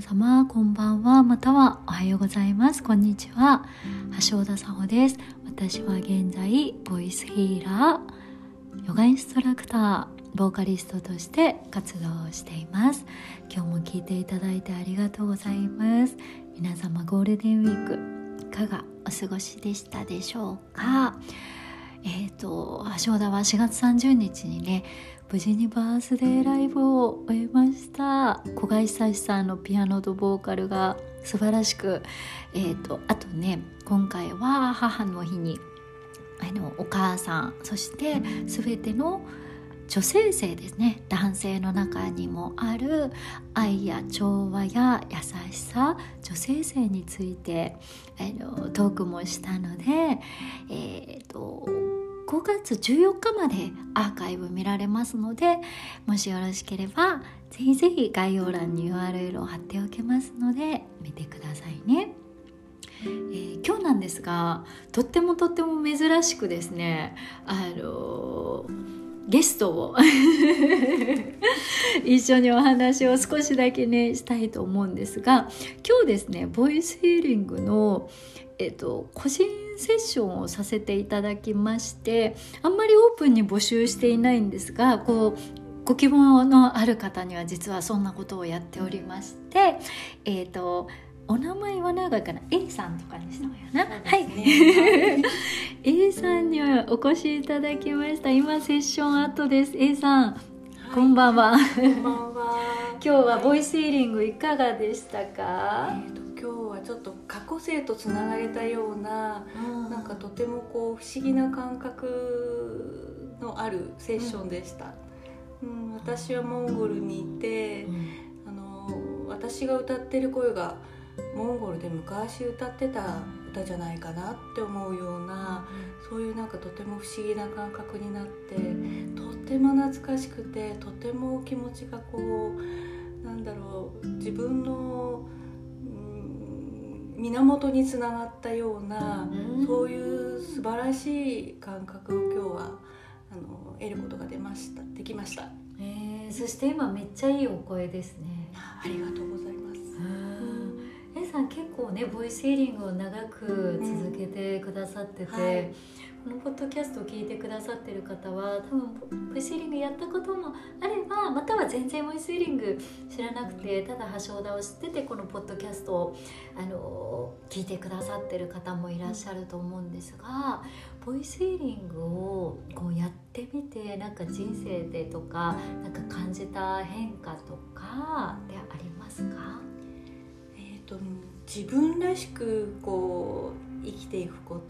様、こんばんは、またはおはようございます。こんにちは。橋田沙穂です。私は現在ボイスヒーラー、ヨガインストラクター、ボーカリストとして活動をしています。今日も聞いていただいてありがとうございます。皆様ゴールデンウィークいかがお過ごしでしたでしょうか。橋田は4月30日にね、無事にバースデーライブを終えました。小賀久さんのピアノとボーカルが素晴らしく、あとね、今回は母の日にお母さん、そして全ての女性性ですね、男性の中にもある愛や調和や優しさ、女性性についてトークもしたので、5月14日までアーカイブ見られますので、もしよろしければぜひぜひ概要欄に URL を貼っておきますので見てくださいね。今日なんですが、とっても珍しくですね、ゲストを一緒にお話を少しだけねしたいと思うんですが、今日ですね、ボイスヒーリングの個人セッションをさせていただきまして、あんまりオープンに募集していないんですが、ご希望のある方には実はそんなことをやっておりまして、お名前言わない方がいいかな、 A さんとかにした方がいいな、ね、はい、A さんにはお越しいただきました。今セッション後です。 A さん、はい、こんばんは。 こんばんは。 今日はボイスヒーリングいかがでしたか？ 今日はちょっと過去性とつながれたような、なんかとても不思議な感覚のあるセッションでした。私はモンゴルにいて、私が歌ってる声がモンゴルで昔歌ってた歌じゃないかなって思うような、そういうなんかとても不思議な感覚になって、とっても懐かしくて、とても気持ちが自分の源につながったような、そういう素晴らしい感覚を今日は得ることができました。 そして今めっちゃいいお声ですね。 ありがとうございます。 A さん結構ね、ボイスヒーリングを長く続けてくださってて、はい、このポッドキャストを聞いてくださってる方は多分ボイスヒーリングやったこともあれば、または全然ボイスヒーリング知らなくて、ただ橋田を知っててこのポッドキャストを聞いてくださってる方もいらっしゃると思うんですが、ボイスヒーリングをやってみて、なんか人生でとかなんか感じた変化とかってありますか？ 自分らしく生きていくこと、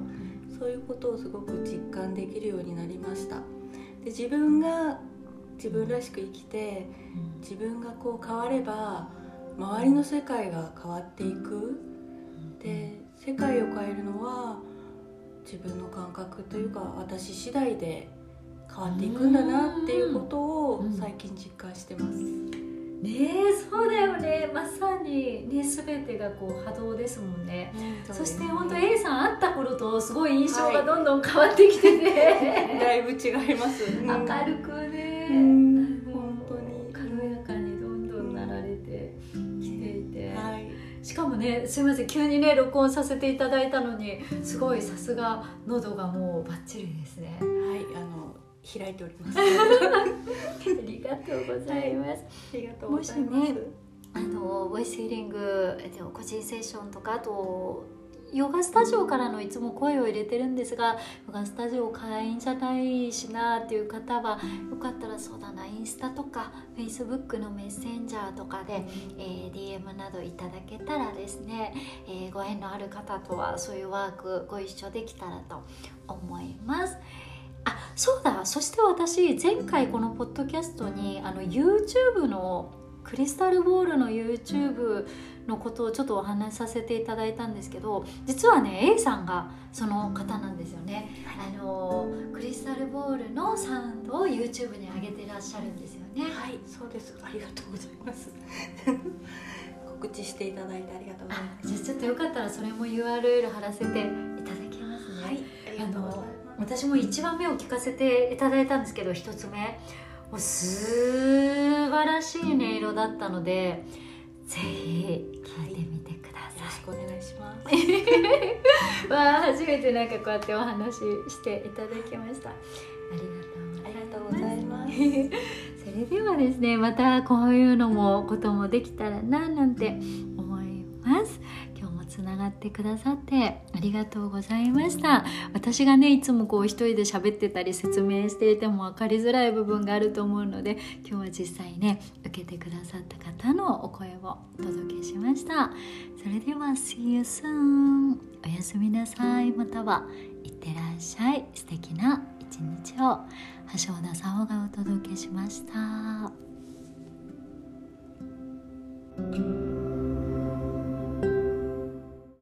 そういうことをすごく実感できるようになりました。で、自分が自分らしく生きて、自分が変われば周りの世界が変わっていく。で、世界を変えるのは自分の感覚というか、私次第で変わっていくんだなっていうことを最近実感してます。 そうだよね、まさにね、全てが波動ですもんね。そして本当 A さん会った頃とすごい印象がどんどん変わってきてて、 だいぶ違います。 明るくね、 本当に軽やかにどんどんなられてきていて、 はい、 しかもね、すいません、急にね録音させていただいたのに、すごいさすが喉がもうバッチリですね。 はい、開いております。ありがとうございます。 ありがとうございます。もしね、 ボイスヒーリング、個人セッションとか、あとヨガスタジオからのいつも声を入れてるんですが、ヨガスタジオ会員じゃないしなっていう方は、よかったらそうだな、インスタとかフェイスブックのメッセンジャーとかで、DM などいただけたらですね、ご縁のある方とはそういうワークご一緒できたらと思います。そうだ、そして私前回このポッドキャストにYouTube のクリスタルボールの YouTube のことをちょっとお話しさせていただいたんですけど、実はね A さんがその方なんですよね。クリスタルボールのサウンドを YouTube に上げてらっしゃるんですよね。 はい、そうです。ありがとうございます。告知していただいてありがとうございます。 じゃあちょっとよかったらそれも URL 貼らせていただきますね。 はい、ありがとうございます。 私も1番目を聞かせていただいたんですけど、1つ目もう素晴らしい音色だったので、 ぜひ聞いてみてください。 よろしくお願いしますわあ、初めてなんかこうやってお話ししていただきました。ありがとうございます。それではですね、またこういうのもこともできたらななんて思います。今日もつながってくださってありがとうございました。私がね、いつもこう一人で喋ってたり説明していても分かりづらい部分があると思うので、今日は実際ね、受けてくださった方のお声をお届けしました。それでは See you soon。 おやすみなさい、またはいってらっしゃい。素敵な一日を。橋尾田沙穂がお届けしました。